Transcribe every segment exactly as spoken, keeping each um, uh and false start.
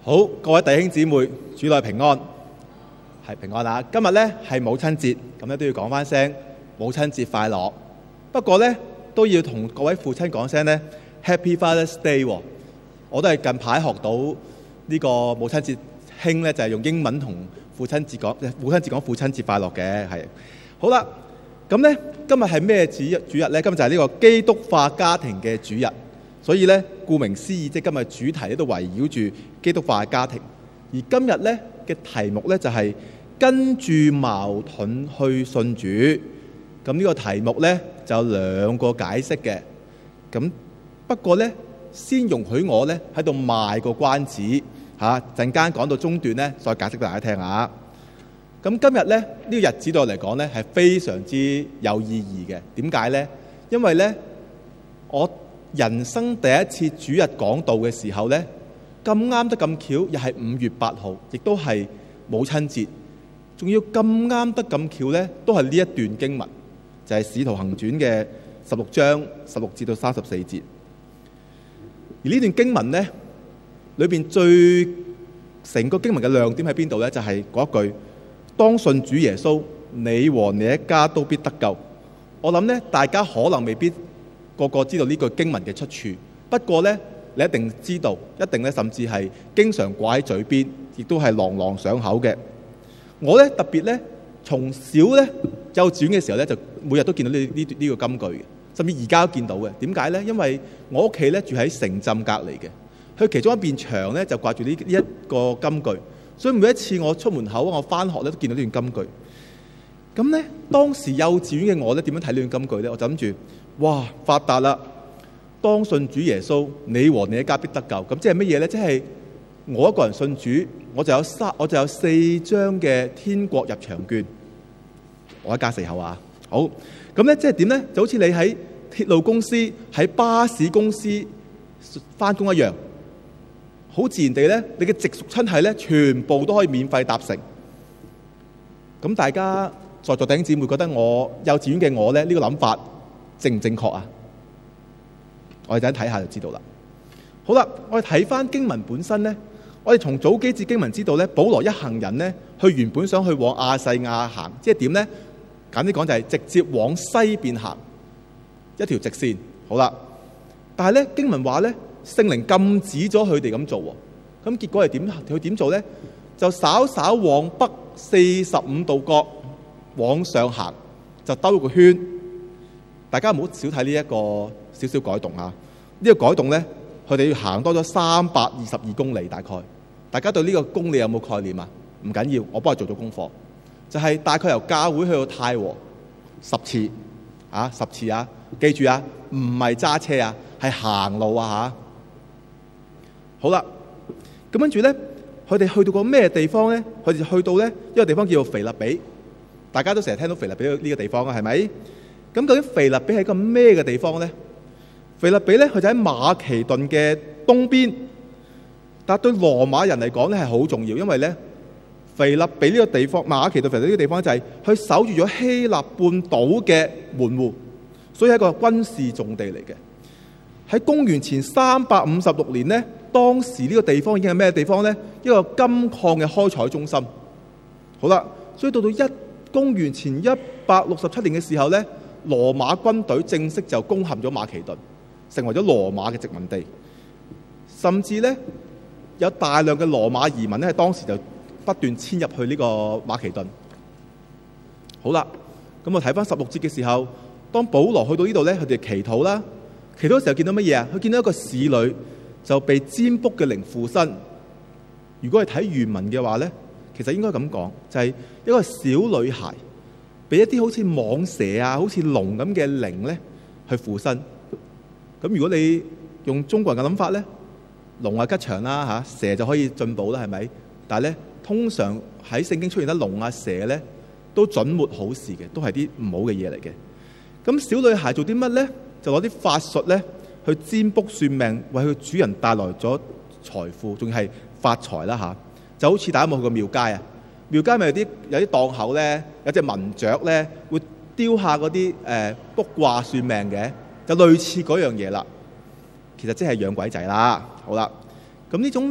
好，各位弟兄姊妹，主內平安，係平安啊！今日咧係母親節，咁咧都要講翻聲母親節快樂。不過咧都要同各位父親講聲咧 Happy Father's Day 喎。我都係近排學到呢個母親節興咧，就係用英文同父親節講，母親節講父親節快樂嘅係。好啦，咁咧今日係咩主主日咧？今日就係呢個基督化家庭嘅主日。所以咧，顧名思義，即係今日主題咧都圍繞住基督化家庭。而今日咧嘅題目咧就係跟住矛盾去信主。咁呢個題目咧就有兩個解釋嘅。咁不過咧，先容許我咧喺度賣個關子嚇，陣間講到中段咧再解釋俾大家聽下。咁今日咧呢個日子對我嚟講咧係非常之有意義嘅。點解咧？因為咧我人生第一次主日講道嘅時候呢，咁啱得咁巧，又係五月八號，亦都係母親節，仲要咁啱得咁巧呢，都係呢一段經文，就係、是《使徒行傳》嘅十六章十六至到三十四節。而呢段經文呢，裏邊最成個經文嘅亮點喺邊度呢？就係、是、嗰一句：當信主耶穌，你和你一家都必得救。我諗呢，大家可能未必個個知道呢句經文嘅出處，不過呢，你一定知道，一定咧，甚至係經常掛喺嘴邊，亦都係朗朗上口嘅。我咧特別咧，從小咧幼稚園嘅時候咧，就每日都見到呢呢呢個金句嘅，甚至而家都見到嘅。點解咧？因為我屋企咧住喺城鎮隔離嘅，佢其中一邊牆咧就掛住呢呢一個金句，所以每一次我出門口，我返學咧都見到呢段金句。咁咧，當時幼稚園嘅我咧點樣睇呢段金句咧？我就諗住，哇！發達啦！當信主耶穌，你和你一家必得救。咁即係乜嘢呢？即係我一個人信主，我就有三，我就有四張嘅天國入場券。我一家四口啊，好。咁咧，即係點呢？就好似你喺鐵路公司、喺巴士公司返工一樣，好自然地呢，你嘅直屬親系呢，全部都可以免費搭乘。咁大家在座弟兄姊妹覺得我幼稚園嘅我呢，呢、呢個諗法正唔正確啊？我哋陣間睇下就知道啦。好啦，我哋睇翻經文本身呢，我哋從早幾節經文知道呢，保羅一行人呢，去原本想去往亞細亞行，即係點呢？簡單講就係直接往西邊行一條直線。好啦，但係呢，經文話呢，聖靈禁止咗佢哋咁做喎。咁結果係點？佢點做呢？就稍稍往北四十五度角往上行，就兜個圈。大家唔好少睇呢一個少少改動啊！呢、這個改動呢，佢哋要行多咗三百二十二公里大概。大家對呢個公里有冇概念啊？唔緊要，我幫佢做咗功課，就係、是、大概由教會去到太和十次啊，十次啊！記住啊，唔係揸車啊，係行路啊嚇！好啦，咁跟住呢，佢哋去到個咩地方呢？佢哋去到呢一個地方叫做腓立比。大家都成日聽到腓立比呢個地方啊，係咪？咁究竟腓立比係一個咩嘅地方呢？腓立比咧，佢就喺馬其頓嘅東邊，但對羅馬人嚟講咧係好重要，因為咧腓立比呢個地方，馬其頓腓立比呢個地方就係佢守住咗希臘半島嘅門戶，所以係一個軍事重地嚟嘅。喺公元前三百五十六年呢，當時呢個地方已經係咩地方呢？一個金礦嘅開採中心。好啦，所以到到一公元前一百六十七年嘅時候呢，羅馬軍隊正式就攻陷咗馬其頓，成為咗羅馬嘅殖民地，甚至呢，有大量嘅羅馬移民咧喺當時就不斷遷入去呢個馬其頓。好啦，咁我睇翻十六節嘅時候，當保羅去到呢度呢，佢哋祈禱啦，祈禱嘅時候見到乜嘢啊？佢見到一個使女就被占卜嘅靈附身。如果係睇原文嘅話呢，其實應該咁講，就係、是、一個小女孩俾一啲好似蟒蛇啊、好似龍咁嘅靈咧去附身。咁如果你用中國人嘅諗法咧，龍啊吉祥啦嚇，蛇就可以進步啦，係咪？但係咧，通常喺聖經出現得龍啊蛇咧，都準沒好事嘅，都係啲唔好嘅嘢嚟嘅。咁小女孩做啲乜咧？就攞啲法術咧去占卜算命，為佢主人帶來咗財富，仲係發財啦嚇。就好似大家有冇去過廟街啊？廟街咪有啲有啲檔口咧，有隻文雀咧會雕下嗰啲誒卜卦算命嘅，就類似嗰樣嘢啦。其實即係養鬼仔啦。好啦，咁呢種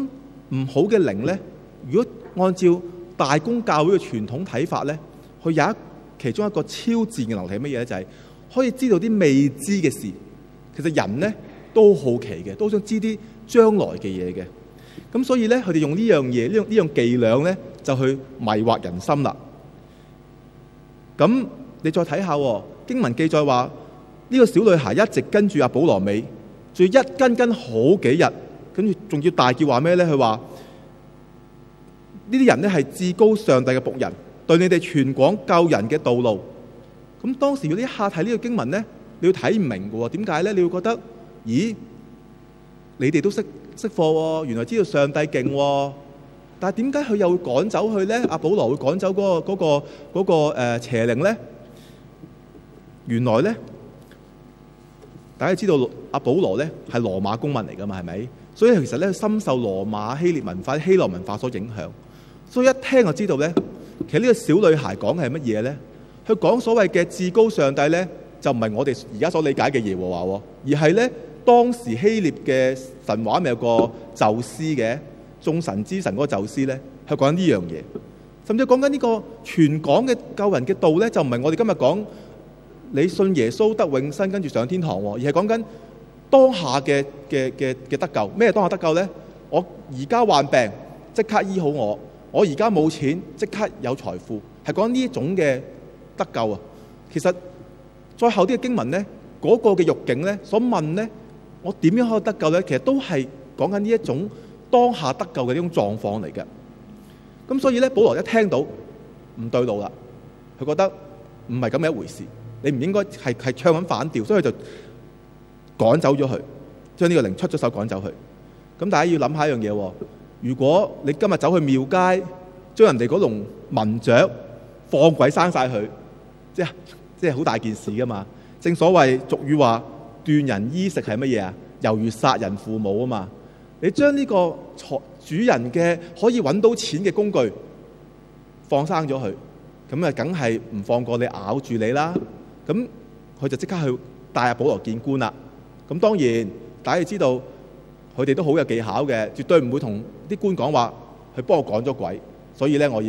唔好嘅靈咧，如果按照大公教會嘅傳統睇法咧，佢有一其中一個超自然嘅能力係乜嘢咧？就係、是、可以知道啲未知嘅事。其實人咧都好奇嘅，都想知啲將來嘅嘢嘅。咁所以咧，佢哋用呢樣嘢，呢樣呢樣伎倆咧，就去迷惑人心啦。咁你再睇下經文記載話，呢、這個小女孩一直跟住阿保羅尾，仲要一跟跟好幾日，跟住仲要大叫話咩咧？佢話呢啲人咧係至高上帝嘅僕人，對你哋傳廣救人嘅道路。咁當時如果一下睇呢個經文咧，你要睇唔明嘅喎，點解咧？你會覺得，咦？你哋都識識貨喎，原來知道上帝勁喎，但係點解佢又會趕走佢咧？阿保羅會趕走嗰、嗰個嗰、嗰個嗰個呃、邪靈咧？原來咧，大家知道阿保羅咧係羅馬公民嚟噶嘛，係咪？所以其實咧深受羅馬希臘文化、希羅文化所影響，所以一聽就知道咧，其實呢個小女孩講嘅係乜嘢咧？佢講所謂嘅至高上帝咧，就唔係我哋而家所理解嘅耶和華，而係咧當時希臘嘅神話咪有個宙斯嘅眾神之神嗰個宙斯咧，係講緊呢樣嘢，甚至講緊呢個全港嘅救人嘅道咧，就唔係我哋今日講你信耶穌得永生跟住上天堂，而係講緊當下嘅嘅嘅嘅得救。咩當下得救咧？我而家患病即刻醫好我，我而家冇錢即刻有財富，係講呢一種嘅得救啊。其實再後啲嘅經文咧，嗰、那個嘅獄警咧所問咧，我點樣可以得救咧？其實都係講緊呢一種當下得救嘅呢種狀況嚟嘅。咁所以咧，保羅一聽到唔對路啦，佢覺得唔係咁嘅一回事，你唔應該係係唱緊反調，所以佢就趕走咗佢，將呢個靈出咗手趕走佢。咁大家要諗下一樣嘢，如果你今日走去廟街，將人哋嗰籠文雀放鬼生晒佢，即係即係好大件事噶嘛。正所謂俗語話斷人衣食係乜嘢啊？猶如殺人父母啊嘛。你將呢個主人嘅可以揾到錢嘅工具放生咗佢，咁啊梗係唔放過你，咬住你啦。咁佢就即刻去帶阿保羅見官啦。咁當然大家要知道，佢哋都好有技巧嘅，絕對唔會同啲官講話佢幫我趕咗鬼，所以咧我要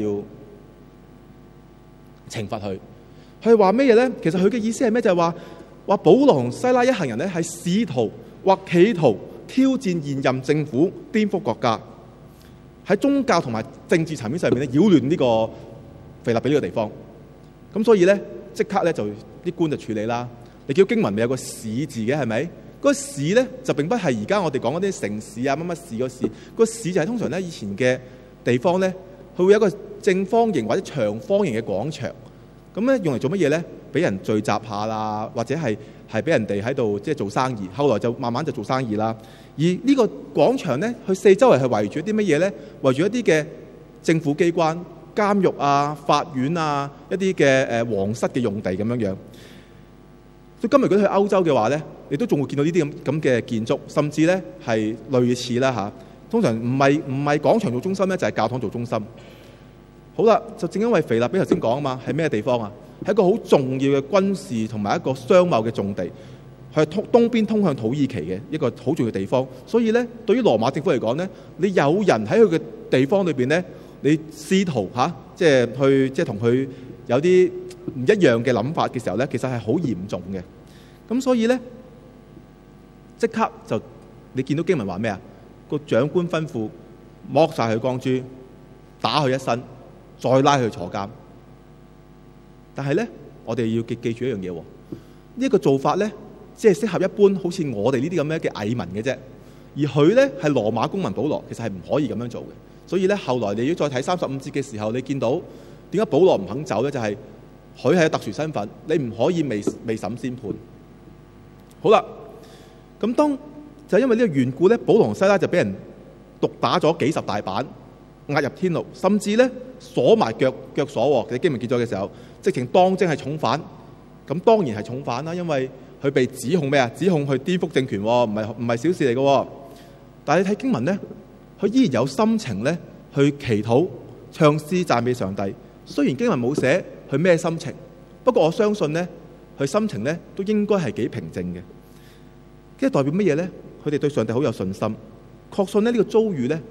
懲罰佢。佢話咩嘢咧？其實佢嘅意思係咩？就係話話保羅同西拉一行人咧係試圖或企圖挑戰現任政府，顛覆國家，喺宗教同埋政治層面上面咧擾亂呢個腓立比呢個地方。咁所以咧即刻咧就啲官就處理啦。你叫經文咪有個市字嘅係咪？嗰個市咧就並不係而家我哋講嗰啲城市啊乜乜市個市。個市就係通常咧以前嘅地方咧，佢會有一個正方形或者長方形嘅廣場。咁咧用嚟做乜嘢咧？俾人聚集下啦，或者係係俾人哋喺度即係做生意。後來就慢慢就做生意啦。而呢個廣場咧，佢四周圍係圍住一啲乜嘢咧？圍住一啲嘅政府機關、監獄啊、法院啊、一啲嘅誒皇室嘅用地咁樣樣。所以今日如果去歐洲嘅話咧，你都仲會見到呢啲咁咁嘅建築，甚至咧係類似啦嚇。通常唔係唔係廣場做中心咧，就係教堂做中心。好啦，就正因為腓立比頭先講啊嘛，係咩地方啊？係一個好重要嘅軍事同埋一個商貿嘅重地，係通東邊通向土耳其嘅一個好重要嘅地方。所以咧，對於羅馬政府嚟講咧，你有人喺佢嘅地方裏邊咧，你試圖嚇即係去即係同佢有啲唔一樣嘅諗法嘅時候咧，其實係好嚴重嘅。咁所以咧，即刻就你見到經文話咩啊？個長官吩咐剝晒佢光珠，打佢一身，再拉佢坐監。但係咧，我哋要記記住一樣嘢，呢、這、一個做法咧，只係適合一般好似我哋呢啲咁樣嘅蟻民嘅啫。而佢咧係羅馬公民保羅，其實係唔可以咁樣做嘅。所以咧，後來你要再睇三十五節嘅時候，你見到點解保羅唔肯走咧？就係佢係特殊身份，你唔可以未未審先判。好啦，咁當就因為呢個緣故咧，保羅同西拉就俾人毒打咗幾十大板，押入天牢，甚至咧鎖埋腳腳鎖。其實經文記載嘅時候，直情當真係重犯。咁當然係重犯啦，因為佢被指控咩啊？指控去顛覆政權，唔係唔係小事嚟嘅。但係你睇經文咧，佢依然有心情咧去祈禱、唱詩讚美上帝。雖然經文冇寫佢咩心情，不過我相信咧，佢心情咧都應該係幾平靜嘅。即係代表乜嘢咧？佢哋對上帝好有信心，確信咧呢個遭遇咧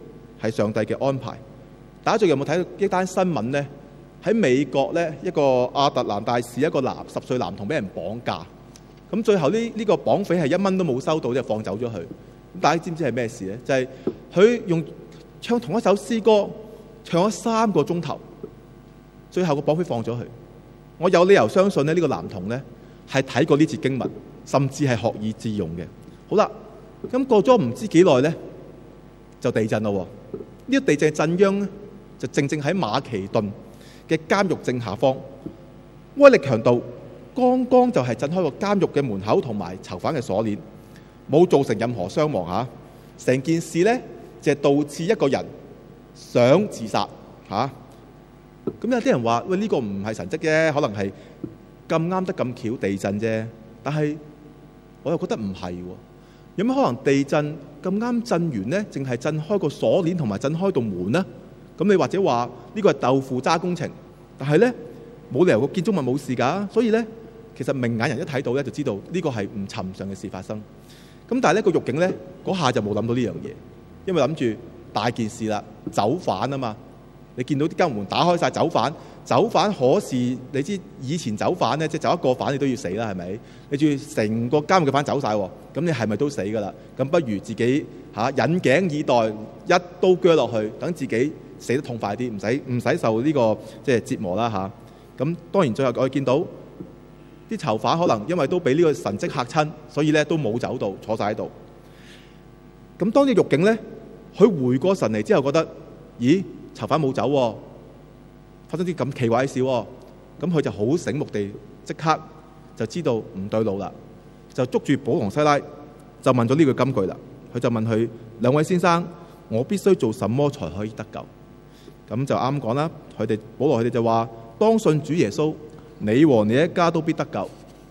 係上帝嘅安排。大家最近有冇睇到一單新聞呢？喺美國呢，一個亞特蘭大市一個男十歲男童俾人綁架，咁最後呢呢、呢個綁匪係一蚊都冇收到，即係放走咗佢。咁大家知唔知係咩事呢？就係、是、佢用唱同一首詩歌唱咗三個鐘頭，最後個綁匪放咗佢。我有理由相信呢呢、呢個男童呢係睇過呢節經文，甚至係學以致用嘅。好啦，咁過咗唔知幾耐呢，就地震咯。呢、呢個地震震央呢，就正正喺馬其頓嘅監獄正下方，威力強度剛剛就係震開個監獄嘅門口同埋囚犯嘅鎖鏈，冇造成任何傷亡嚇。成件事呢，就係導致一個人想自殺嚇。咁有啲人話：喂，呢個唔係神蹟啫，可能係咁啱得咁巧地震啫。但係我又覺得唔係喎。有咩可能地震咁啱震完呢？淨係震開個鎖鏈同埋震開道門呢？咁你或者話呢個係豆腐渣工程，但係呢，冇理由個建築物冇事㗎。所以呢，其實明眼人一睇到呢，就知道呢個係唔尋常嘅事發生。咁但係呢個獄警呢，嗰下就冇諗到呢樣嘢，因為諗住大件事啦，走犯啊嘛。你見到啲監門打開晒，走犯，走犯可是你知以前走犯呢，即係走一個犯你都要死啦，係咪？你仲要成個監獄嘅犯走晒喎，咁你係咪都死㗎啦？咁不如自己嚇、啊、引頸以待，一刀鋸落去，等自己死得痛快啲，唔使唔使受呢、這個即係折磨啦嚇。咁、啊、當然最後我哋見到啲囚犯可能因為都俾呢個神蹟嚇親，所以咧都冇走到，坐晒喺度。咁當啲獄警咧，佢回過神嚟之後，覺得咦？囚犯冇走喎，發生啲咁奇怪嘅事喎，咁佢就好醒目地即刻就知道唔對路啦，就捉住保羅同西拉，就問咗呢句金句啦。佢就問佢：兩位先生，我必須做什麼才可以得救？咁就啱講啦。佢哋保羅佢哋就話：當信主耶穌，你和你一家都必得救。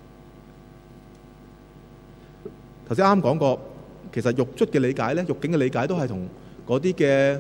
頭先啱講過，其實獄卒嘅理解咧，獄警嘅理解都係同嗰啲嘅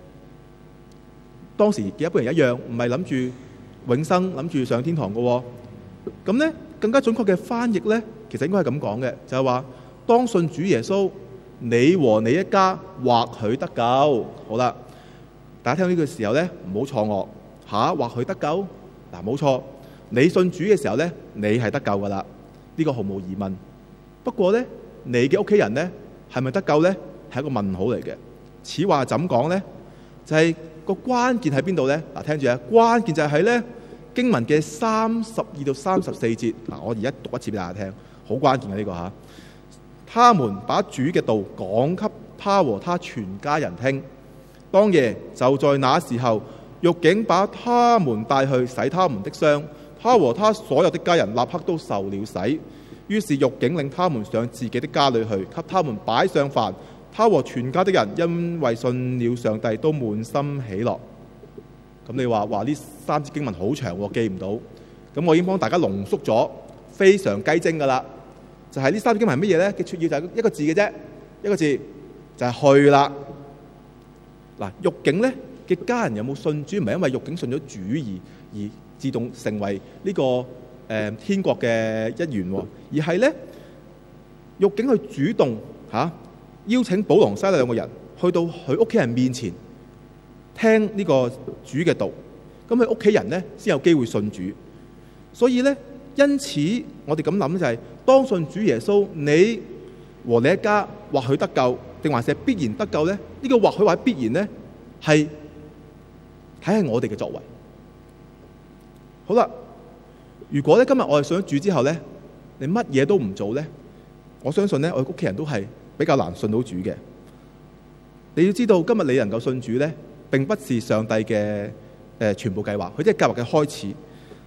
當時嘅一般人一樣，唔係諗住永生，諗住上天堂嘅喎。咁咧更加準確嘅翻譯咧，其實應該係咁講嘅，就係話當信主耶穌，你和你一家或許得救。好啦，大家聽到呢句時候咧，唔好錯愕嚇，或許得救嗱，冇錯。你信主嘅時候咧，你係得救噶啦，呢個毫無疑問。不過咧，你嘅屋企人咧係咪得救咧？係一個問號嚟嘅。此話怎講咧？就係個關鍵喺邊度咧？嗱，聽住啊，關鍵就係喺咧經文嘅三十二到三十四節。嗱，我而家讀一次俾大家聽，好關鍵嘅呢個嚇。他們把主嘅道講給他和他全家人聽。當夜就在那時候，獄警把他們帶去洗他們的傷。他和他所有的家人立刻都受了洗。於是獄警領他們上自己的家裏去，給他們擺上飯。他和全家的人因為信了上帝，都滿心喜樂。咁你話話呢三節經文好長喎，記唔到。咁我已經幫大家濃縮咗，非常雞精噶啦。就係、是、呢三節經文係乜嘢咧？嘅撮要就係一個字嘅啫，一個字就係、是、去啦。嗱，獄警咧嘅家人有冇信主？唔係因為獄警信咗主而而自動成為呢、這個誒、呃、天國嘅一員，而係咧獄警去主動嚇。啊邀請保羅西拉兩個人去到佢屋企人面前聽呢個主嘅道，咁佢屋企人呢先有機會信主。所以呢，因此我哋咁諗就係、是、當信主耶穌，你和你一家或許得救，定還是係必然得救呢？呢、呢個或許或者必然呢，係睇下我哋嘅作為。好啦，如果咧今日我哋信咗主之後呢，你乜嘢都唔做呢？我相信呢，我哋屋企人都係比較難信到主嘅。你要知道，今日你能夠信主呢，並不是上帝嘅誒、呃、全部計劃，佢即係計劃嘅開始。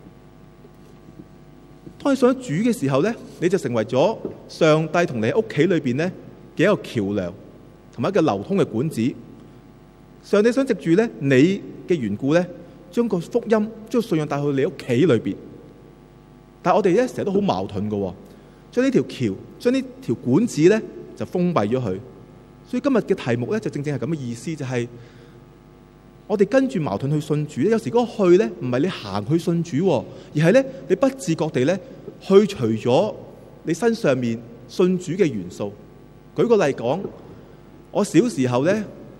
當你信咗主嘅時候呢，你就成為咗上帝同你喺屋企裏邊呢嘅一個橋樑，同埋一個流通嘅管子。上帝想藉住呢你嘅緣故呢，將個福音、將信仰帶去你屋企裏邊。但係我哋咧成日都好矛盾嘅，將呢條橋、將呢條管子呢，就封閉咗佢。所以今日嘅題目呢，就正正係咁嘅意思，就係、是、我哋跟住矛盾去信主咧。有時嗰個去呢，唔係你行去信主，而係呢，你不自覺地呢，去除咗你身上面信主嘅元素。舉個例講，我小時候呢，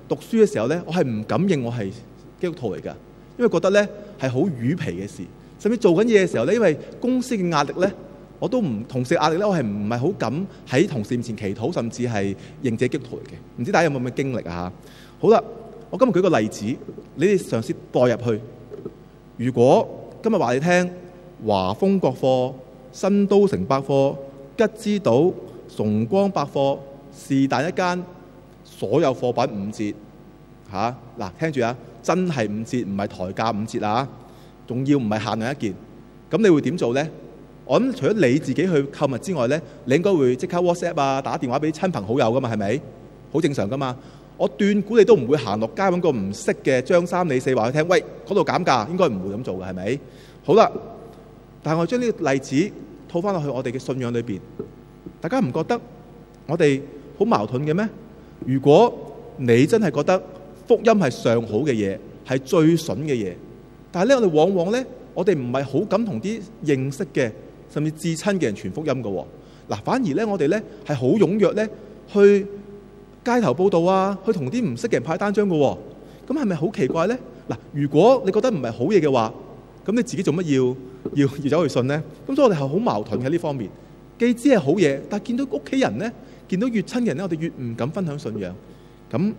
讀書嘅時候咧，我係唔敢認我係基督徒嚟㗎，因為覺得咧係好魚皮嘅事。甚至做緊嘢嘅時候咧，因為公司嘅壓力咧，我都唔同事壓力咧，我係唔係好敢喺同事面前祈禱，甚至係認自己基督徒嚟嘅。唔知大家有冇咁嘅經歷啊？嚇，好啦，我今日舉個例子，你哋嘗試代入去。如果今日話你聽華豐國貨、新都城百貨、吉之島、崇光百貨，是但一間所有貨品五折嚇，嗱，聽住啊，真係五折，唔係抬價五折啊！仲要唔係限量一件，咁你會點做呢？我諗除咗你自己去購物之外呢，你應該會即刻 WhatsApp 啊，打電話俾親朋好友噶嘛，係咪？好正常噶嘛。我斷估你都唔會行落街揾個唔識嘅張三李四話佢聽，喂，嗰度減價，應該唔會咁做嘅，係咪？好啦，但係我將呢個例子套翻落去我哋嘅信仰裏邊，大家唔覺得我哋好矛盾嘅咩？如果你真係覺得福音係上好嘅嘢，係最筍嘅嘢，但係咧，我哋往往咧，我哋唔係好敢同啲認識嘅，甚至至親嘅人傳福音嘅。嗱，反而咧，我哋咧係好踴躍咧去街頭報道啊，去同啲唔識嘅人派單張嘅。咁係咪好奇怪咧？嗱，如果你覺得唔係好嘢嘅話，咁你自己做乜要要要走去信咧？咁所以我哋係好矛盾喺呢方面。既知係好嘢，但係見到屋企人咧，見到越親嘅人咧，我哋越唔敢分享信仰。咁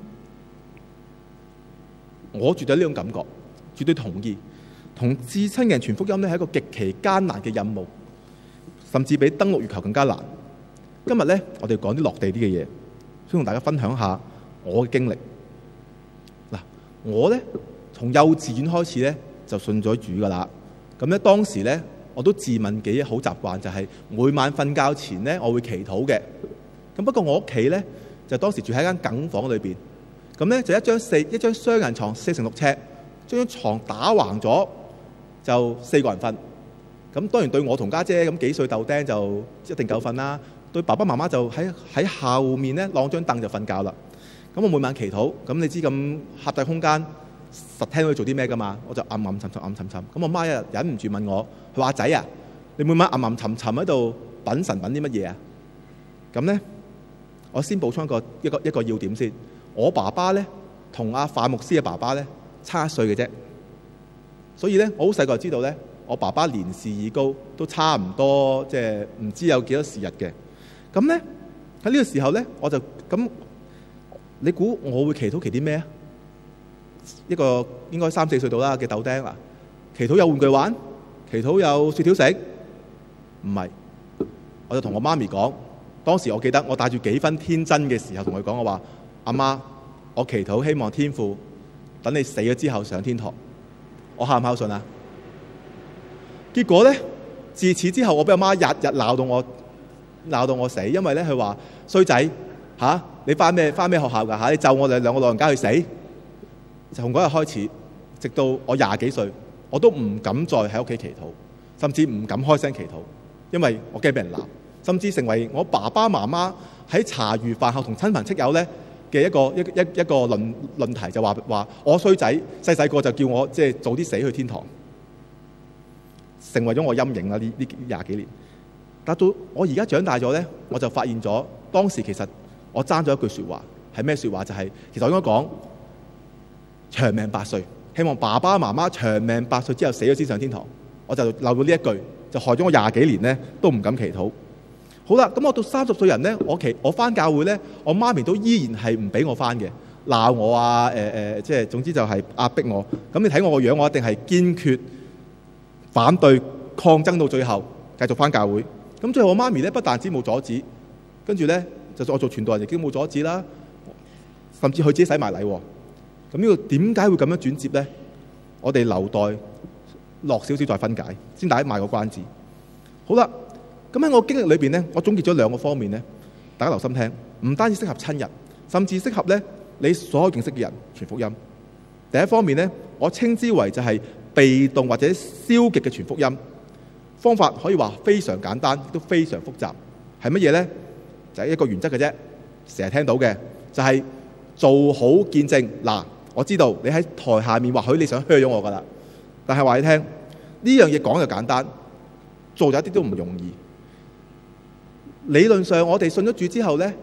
我絕對呢種感覺。絕對同意，同至親嘅人傳福音咧係一個極其艱難嘅任務，甚至比登陸月球更加難。今日咧，我哋講啲落地啲嘅嘢，想同大家分享下我嘅經歷。嗱，我咧從幼稚園開始咧就信咗主噶啦。咁咧當時咧我都自問幾好習慣，就係每晚瞓覺前咧我會祈禱嘅。咁不過我屋企咧就當時住喺間梗房裏邊，咁咧就一張四一張雙人床四乘六尺。將張床打橫咗就四個人瞓，咁當然對我同家姐咁幾歲豆丁就一定夠瞓啦。對爸爸媽媽就喺喺後面咧晾張凳就瞓覺啦。咁我每晚祈禱，咁你知咁狹窄空間實聽到佢做啲咩噶嘛？我就暗暗沉沉暗沉沉。咁我媽一日忍唔住問我，佢話：仔啊，你每晚暗暗沉沉喺度品神品啲乜嘢啊？咁咧，我先補充一個一個一個要點先。我爸爸咧同阿范牧師嘅爸爸咧差一歲嘅啫，所以咧我好細個就知道咧，我爸爸年事已高，都差唔多，即係唔知有幾多時日嘅。咁咧喺呢個時候咧，我就咁，你估我會祈禱祈啲咩啊？一個應該三四歲到啦嘅豆丁啦，祈禱有玩具玩，祈禱有雪條食，唔係，我就同我媽咪講，當時我記得我帶住幾分天真嘅時候同佢講，我話：阿媽，我祈禱希望天父等你死咗之後上天堂。我孝唔孝順啊？結果咧，自此之後我俾阿媽日日鬧到我鬧到我死，因為咧佢話：衰仔嚇，你翻咩翻咩學校㗎嚇？你咒我哋兩個老人家去死。就從嗰日開始，直到我廿幾歲，我都唔敢再喺屋企祈禱，甚至唔敢開聲祈禱，因為我驚俾人鬧，甚至成為我爸爸媽媽喺茶餘飯後同親朋戚友咧嘅一個一一一個論論題，就話話我衰仔細細個就叫我即係早啲死去天堂，成為咗我陰影啦呢呢廿幾年。但到我而家長大咗咧，我就發現咗當時其實我爭咗一句説話，係咩説話？就係、是、其實我應該講長命百歲，希望爸爸媽媽長命百歲之後死咗先上天堂。我就漏到呢一句，就害咗我廿幾年咧都唔敢祈禱。好啦，咁我到三十歲人咧，我祈我返教會咧，我媽咪都依然係唔俾我返嘅，鬧我啊，誒、呃、誒，即係總之就係壓迫我。咁你睇我個樣，我一定係堅決反對抗爭到最後，繼續返教會。咁最後我媽咪咧不但止冇阻止，跟住咧就算我做傳道人亦都冇阻止啦，甚至佢自己洗埋禮。咁呢個點解會咁樣轉接咧？我哋留待落少少再分解，先大家賣個關子。好啦。咁喺我經歷裏邊咧，我總結咗兩個方面咧，大家留心聽，唔單止適合親人，甚至適合咧你所有認識嘅人傳福音。第一方面咧，我稱之為就係被動或者消極嘅傳福音方法，可以話非常簡單，亦都非常複雜。係乜嘢咧？就係一個原則嘅啫，成日聽到嘅就係做好見證。嗱，我知道你喺台下面或許你想噓咗我噶啦，但係話你聽呢樣嘢講就簡單，做就一啲都唔容易。理論上，我哋信咗主之後呢，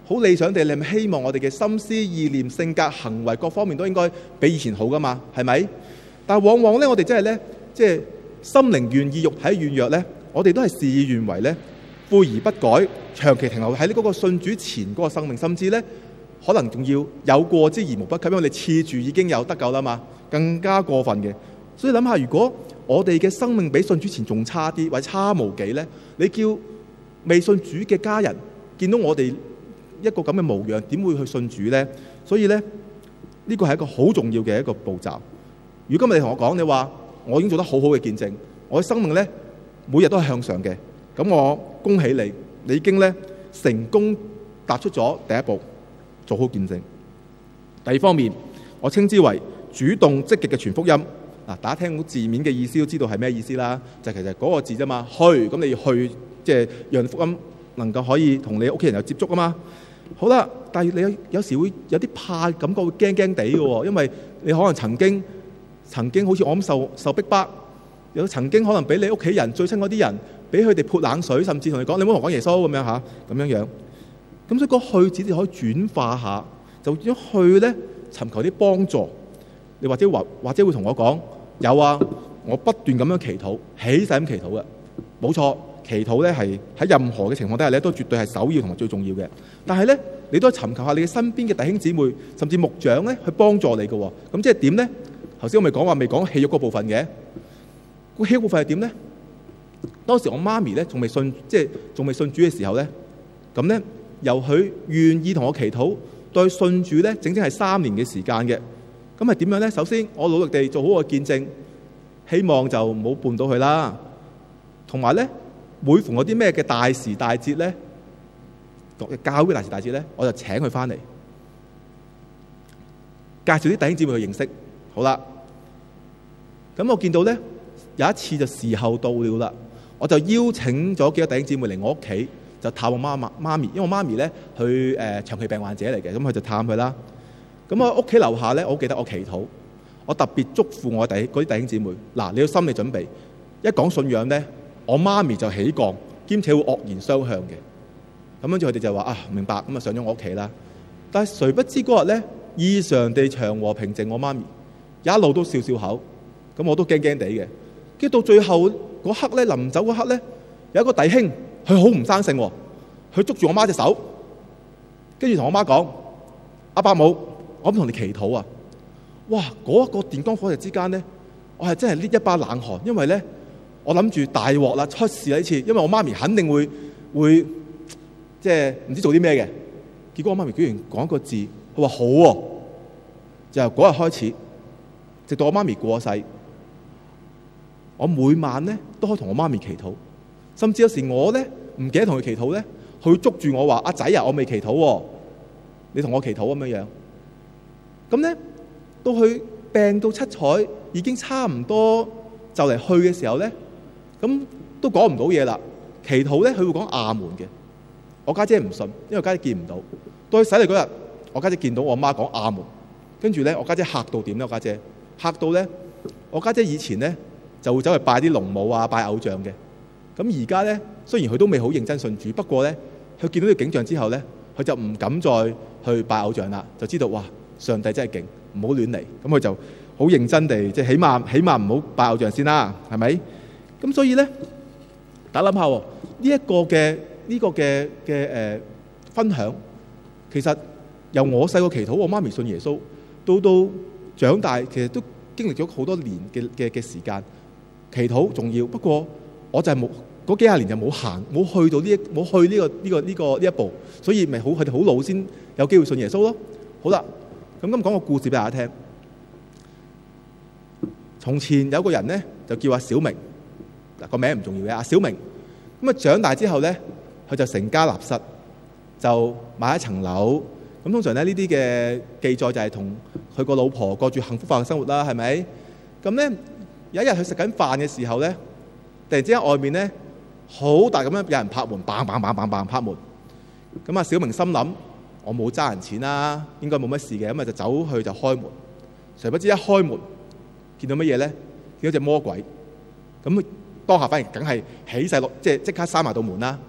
好理想地，你係咪希望我哋嘅心思意念、性格、行為各方面都應該比以前好噶嘛？係咪？但係往往咧，我哋真係咧，即係心靈願意、肉體軟弱咧，我哋都係事與願違咧，悔而不改，長期停留喺呢嗰個信主前嗰個生命，甚至咧可能仲要有過之而無不及，因為我哋恃住已經有得救啦嘛，更加過分嘅。所以諗下，如果我哋嘅生命比信主前仲差啲，或者差無幾咧，你叫未信主嘅家人見到我哋一個咁嘅模樣，點會去信主咧？所以咧，呢個係一個好重要嘅一個步驟。如果今日你同我講，你話我已經做得好好嘅見證，我嘅生命咧每日都係向上嘅，咁我恭喜你，你已經咧成功踏出咗第一步，做好見證。第二方面，我稱之為主動積極嘅傳福音。嗱，大家聽到字面嘅意思都知道係咩意思啦，就係、其實嗰個字啫嘛，去，咁你要去，即係讓福音能夠可以同你屋企人有接觸啊嘛。好啦，但係你有有時會有啲怕，感覺會驚驚地嘅喎，因為你可能曾經曾經好似我咁受受逼迫，有曾經可能俾你屋企人最親嗰啲人，俾佢哋潑冷水，甚至同你講你唔好同我講耶穌咁樣嚇，咁樣樣。咁所以個去字就可以轉化下，就變咗去咧尋求啲幫助。你或者或或者會同我講。有啊，我不斷咁樣祈禱，起勢咁祈禱嘅，冇錯。祈禱咧係喺任何嘅情況底下咧，都絕對係首要同埋最重要嘅。但係咧，你都尋求下你嘅身邊嘅弟兄姊妹，甚至牧長咧，去幫助你嘅。咁即係點咧？頭先我咪講話未講氣肉嗰部分嘅，個氣肉部分係點咧？當時我媽咪咧仲未信，即係仲未信主嘅時候咧，咁咧由佢願意同我祈禱，對信主咧整整係三年嘅時間嘅。咁係點樣咧？首先，我努力地做好個見證，希望就唔好絆到佢啦。同埋咧，每逢嗰啲咩嘅大時大節咧，教會大時大節咧，我就請佢翻嚟，介紹啲弟兄姊妹去認識。好啦，咁我見到咧有一次就時候到了啦，我就邀請咗幾個弟兄姊妹嚟我屋企，就探我媽媽媽咪，因為我媽咪咧佢誒長期病患者嚟嘅，咁佢就探佢啦。咁我屋企樓下咧，我好記得我祈禱，我特別囑咐我弟嗰啲弟兄姊妹，嗱，你要心理準備，一講信仰咧，我媽咪就起降，兼且會惡言相向嘅。咁跟住佢哋就話啊，明白，咁啊上咗我屋企啦。但係誰不知嗰日咧，異常地祥和平靜，我媽咪一路都笑笑口，咁我都驚驚地嘅。跟住到最後嗰刻咧，臨走嗰刻咧，有一個弟兄，佢好唔生性喎，佢捉住我媽隻手，跟住同我媽講：阿伯母，我咁同你祈禱啊！哇！嗰、那、一個電光火石之間咧，我係真係呢一把冷汗，因為咧我諗住大鑊啦，出事啦呢次，因為我媽咪肯定會會即係唔知做啲咩嘅。結果我媽咪居然講一個字，佢話好喎、啊。就由嗰日開始，直到我媽咪過世，我每晚咧都可以同我媽咪祈禱，甚至有時我咧唔記得同佢祈禱咧，佢會捉住我話：阿仔啊，我未祈禱喎，你同我祈禱咁樣樣。咁咧，到佢病到七彩，已經差唔多就嚟去嘅時候咧，咁都講唔到嘢啦。祈禱咧，佢會講阿門嘅。我家姐唔信，因為我家姐見唔到。到佢洗禮嗰日，我家姐見到我媽講阿門，跟住咧，我家姐嚇到點咧？我家姐嚇到咧，我家姐以前咧就會走去拜啲龍母啊，拜偶像嘅。咁而家咧，雖然佢都未好認真信主，不過咧，佢見到呢個景象之後咧，佢就唔敢再去拜偶像啦，就知道哇！上帝真係勁，唔好亂嚟。咁佢就好認真地，即係起碼起碼唔好拜偶像先啦，係咪？咁所以咧，大家諗下喎，呢、這、一個嘅呢、這個嘅嘅誒分享，其實由我細個祈禱，我媽咪信耶穌，到到長大，其實都經歷咗好多年嘅嘅嘅時間。祈禱重要，不過我就係冇嗰幾廿年就冇行，冇去到呢一冇去呢、這個呢、這個呢、這個呢一步，所以咪好佢哋好老先有機會信耶穌咯。好啦。咁咁講個故事俾大家聽。從前有個人咧，就叫阿小明，嗱個名唔重要嘅，阿小明。咁啊長大之後咧，佢就成家立室，就買一層樓。咁通常咧呢啲嘅記載就係同佢個老婆過住幸福化嘅生活啦，係咪？咁咧有一日佢食緊飯嘅時候咧，突然之間外面咧好大咁樣有人拍門，砰砰砰砰砰拍門。咁啊小明心諗，我冇揸人錢啦，應該冇乜事嘅，咁啊就走去就開門。誰不知一開門見到乜嘢咧？見到隻魔鬼。咁當下反而梗係起勢落，即係即刻閂埋道門啦。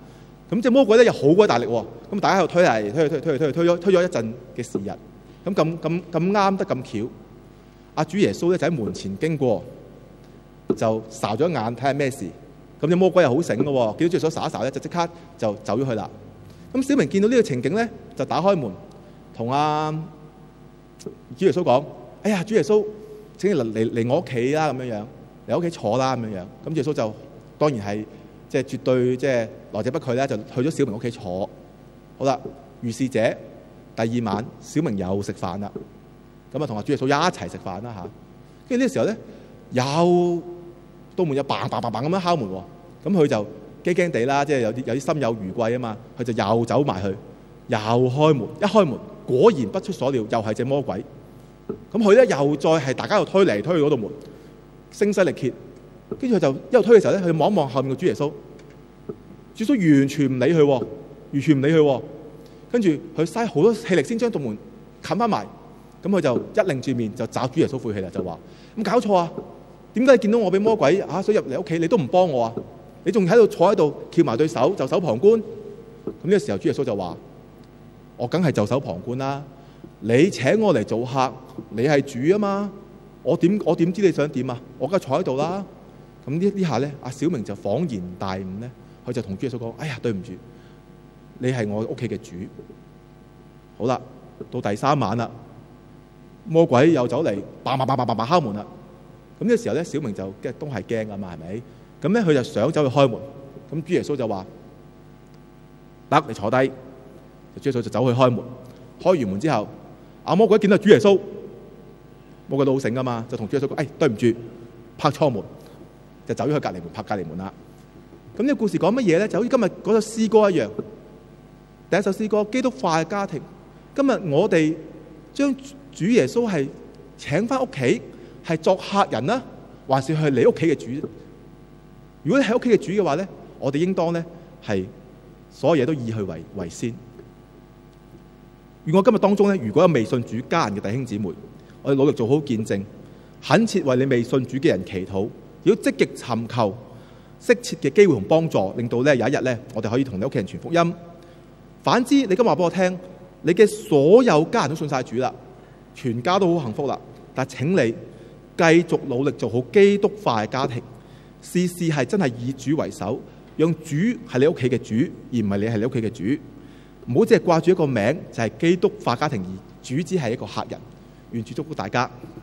咁隻魔鬼咧又好鬼大力喎，咁大家喺度推嚟推去推推推推咗推咗一陣嘅時日，咁咁咁咁啱得咁巧，阿主耶穌咧就喺門前經過，就睄咗眼睇下咩事。咁隻魔鬼又好醒嘅喎，見到主耶穌睄一睄咧，就即刻就走咗去啦。咁小明見到呢個情景咧，就打開門同阿主耶穌講：哎呀，主耶穌，請你嚟嚟嚟我屋企啦，咁樣樣嚟屋企坐啦，咁樣樣。咁耶穌就當然係即係絕對即係來者不拒咧，就去咗小明屋企坐。好啦，如是者第二晚，小明又食飯啦。咁啊，同阿主耶穌一齊食飯啦嚇。跟住呢個時候咧，又到門又嘭嘭嘭嘭咁樣敲門喎。咁佢就驚驚地啦，即係有啲有啲心有餘悸啊嘛。佢就又走埋去，又開門。一開門，果然不出所料，又係隻魔鬼。咁佢咧又再係大家又推嚟推去嗰度門，聲嘶力竭。跟住佢就一路推嘅時候咧，佢望一望後面嘅主耶穌，主耶穌完全唔理佢，完全唔理佢。跟住佢嘥好多氣力先將道門冚翻埋。咁佢就一擰住面就找主耶穌晦氣啦，就話：咁搞錯啊！點解你見到我俾魔鬼啊想入嚟屋企，你都唔幫我啊？你仲喺度坐喺度翹埋對手，袖手旁觀。咁呢個時候，主耶穌就話：我梗係袖手旁觀啦！你請我嚟做客，你係主啊嘛！我點我點知你想點啊？我梗係坐喺度啦。咁呢呢下咧，阿小明就恍然大悟咧，佢就同主耶穌講：哎呀，對唔住，你係我屋企嘅主。好啦，到第三晚啦。魔鬼又走嚟，叭叭叭叭叭敲門啦。咁呢個時候咧，小明就嘅都係驚噶嘛，係咪？咁咧佢就想走去開門。咁主耶穌就話：得，你坐低。主耶穌就走去開門。開完門之後，阿魔鬼見到主耶穌，魔鬼都好醒噶嘛，就同主耶穌講：哎，對唔住，拍錯門，就走咗去隔離門，拍隔離門啦。咁呢個故事講乜嘢咧？就好似今日嗰首詩歌一樣。第一首詩歌《基督化嘅家庭》。今日我哋將主耶穌係請翻屋企，係作客人啦，還是係你屋企嘅主？如果你係屋企嘅主嘅話咧，我哋應當咧係所有嘢都以佢為為先。如果今日當中咧，如果有未信主家人嘅弟兄姊妹，我哋努力做好見證，懇切為你未信主嘅人祈禱，要積極尋求適切嘅機會同幫助，令到咧有一日咧，我哋可以同你屋企人傳福音。反之，你今日話俾我聽，你嘅所有家人都信晒主啦。全家都好幸福啦，但請你繼續努力做好基督化嘅家庭，事事係真係以主為首，讓主係你屋企嘅主，而唔係你係你屋企嘅主。唔好只係掛住一個名，就係基督化家庭，而主只係一個客人。願主祝福大家。